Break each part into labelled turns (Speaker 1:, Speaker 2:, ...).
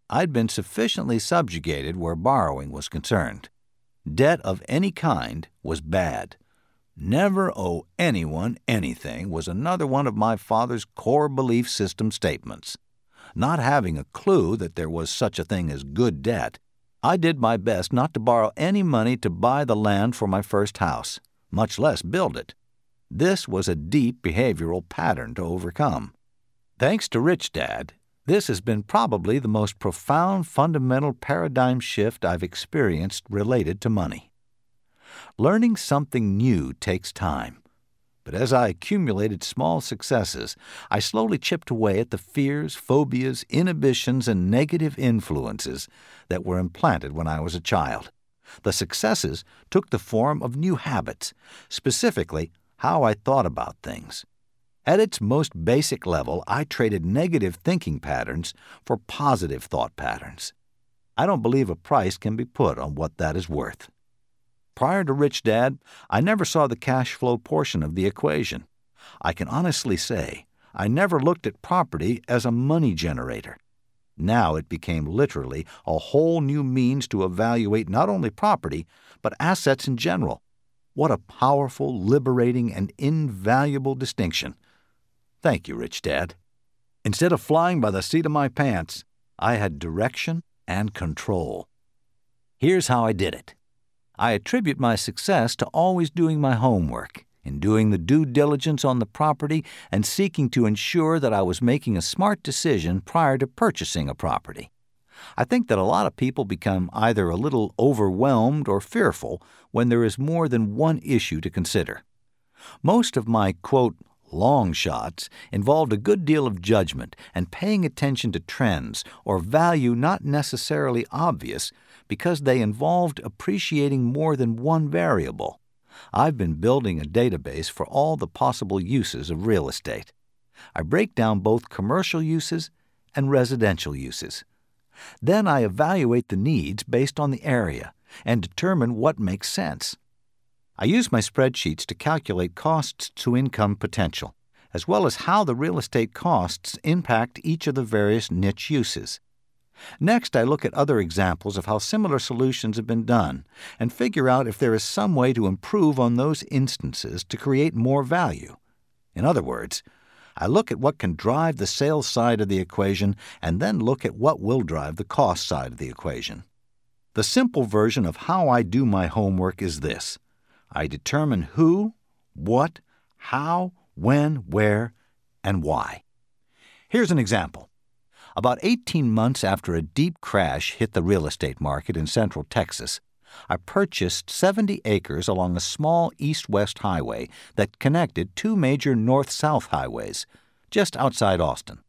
Speaker 1: I'd been sufficiently subjugated where borrowing was concerned. Debt of any kind was bad. Never owe anyone anything was another one of my father's core belief system statements. Not having a clue that there was such a thing as good debt, I did my best not to borrow any money to buy the land for my first house, much less build it. This was a deep behavioral pattern to overcome. Thanks to Rich Dad, this has been probably the most profound fundamental paradigm shift I've experienced related to money. Learning something new takes time, but as I accumulated small successes, I slowly chipped away at the fears, phobias, inhibitions, and negative influences that were implanted when I was a child. The successes took the form of new habits, specifically how I thought about things. At its most basic level, I traded negative thinking patterns for positive thought patterns. I don't believe a price can be put on what that is worth. Prior to Rich Dad, I never saw the cash flow portion of the equation. I can honestly say I never looked at property as a money generator. Now it became literally a whole new means to evaluate not only property, but assets in general. What a powerful, liberating, and invaluable distinction. Thank you, Rich Dad. Instead of flying by the seat of my pants, I had direction and control. Here's how I did it. I attribute my success to always doing my homework, in doing the due diligence on the property and seeking to ensure that I was making a smart decision prior to purchasing a property. I think that a lot of people become either a little overwhelmed or fearful when there is more than one issue to consider. Most of my, quote, long shots involved a good deal of judgment and paying attention to trends or value not necessarily obvious because they involved appreciating more than one variable. I've been building a database for all the possible uses of real estate. I break down both commercial uses and residential uses. Then I evaluate the needs based on the area and determine what makes sense. I use my spreadsheets to calculate costs to income potential, as well as how the real estate costs impact each of the various niche uses. Next, I look at other examples of how similar solutions have been done and figure out if there is some way to improve on those instances to create more value. In other words, I look at what can drive the sales side of the equation and then look at what will drive the cost side of the equation. The simple version of how I do my homework is this. I determine who, what, how, when, where, and why. Here's an example. About 18 months after a deep crash hit the real estate market in central Texas, I purchased 70 acres along a small east-west highway that connected two major north-south highways, just outside Austin.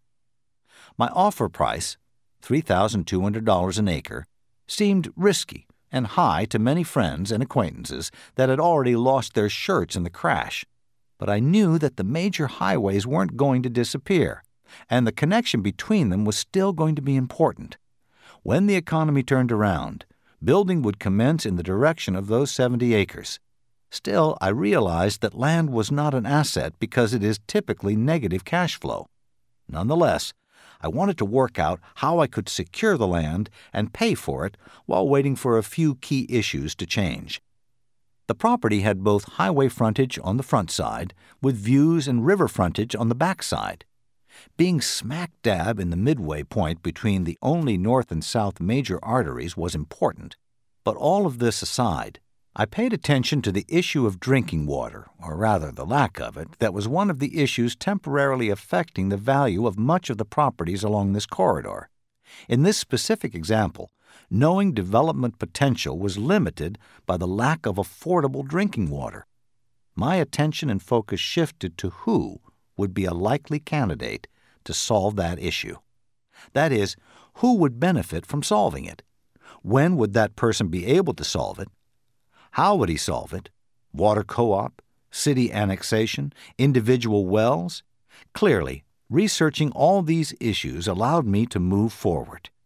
Speaker 1: My offer price, $3,200 an acre, seemed risky and high to many friends and acquaintances that had already lost their shirts in the crash, but I knew that the major highways weren't going to disappear, and the connection between them was still going to be important. When the economy turned around, building would commence in the direction of those 70 acres. Still, I realized that land was not an asset because it is typically negative cash flow. Nonetheless, I wanted to work out how I could secure the land and pay for it while waiting for a few key issues to change. The property had both highway frontage on the front side with views and river frontage on the back side. Being smack dab in the midway point between the only north and south major arteries was important. But all of this aside, I paid attention to the issue of drinking water, or rather the lack of it, that was one of the issues temporarily affecting the value of much of the properties along this corridor. In this specific example, knowing development potential was limited by the lack of affordable drinking water. My attention and focus shifted to who would be a likely candidate to solve that issue. That is, who would benefit from solving it? When would that person be able to solve it? How would he solve it? Water co-op? City annexation? Individual wells? Clearly, researching all these issues allowed me to move forward.